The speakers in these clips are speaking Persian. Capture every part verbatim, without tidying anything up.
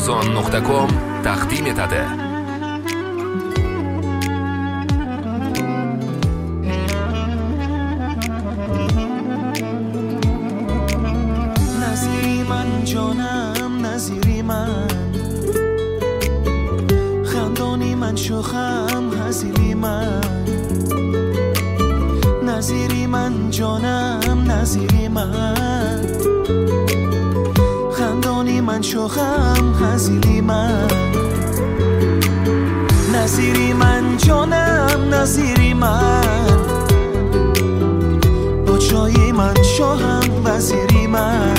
آمازون نقطه کام تقدیم etadi. نظیری من جانم، نظیری من خندانی من، شوخم هزیلی من. نظیری من جانم، نظیری من خندانی من، شوخم هزیلی من. نظیری من جانم، نظیری من بچایی من، شوهم وزیری من.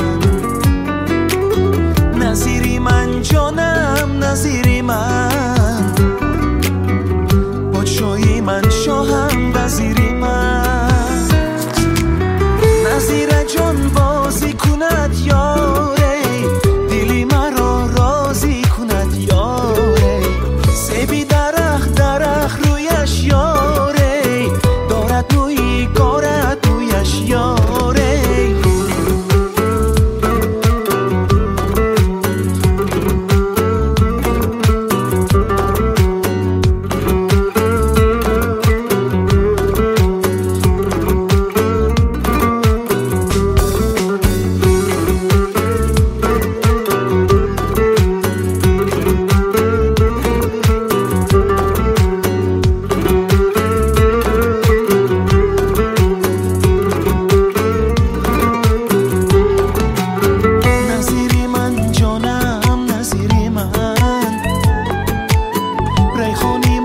نظیری من جانم، نظیری من بچایی من، شوهم وزیری من. نظیر جان بازی کند یاره، دلی مرا راضی کند یاره. سیبی درخت درخت رویش یاره، دارد روی کارد رویش یاره. ریحانی